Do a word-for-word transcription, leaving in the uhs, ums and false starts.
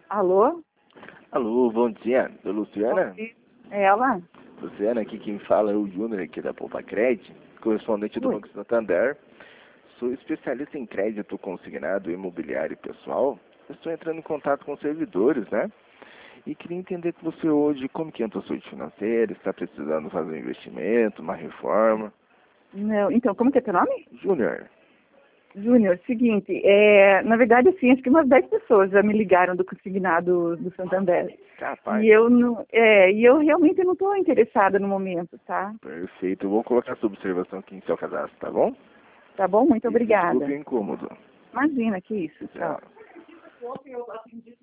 Alô? Alô, bom dia, é Luciana? Bom dia. É ela? Luciana, aqui quem fala é o Júnior aqui da Poupa Cred, correspondente do Oi. Banco Santander. Sou especialista em crédito consignado imobiliário pessoal. Estou entrando em contato com servidores, né? E queria entender com você hoje como que entra a sua financeira, está precisando fazer um investimento, uma reforma. Não, então, como que é teu nome? Júnior, Júnior, seguinte, é, na verdade, assim, acho que umas dez pessoas já me ligaram do consignado do Santander. capaz. E eu não, é, e eu realmente não estou interessada no momento, tá? Perfeito, eu vou colocar essa observação aqui em seu cadastro, tá bom? Tá bom? Muito E desculpe obrigada. o incômodo. Imagina, que isso, tchau. Tchau.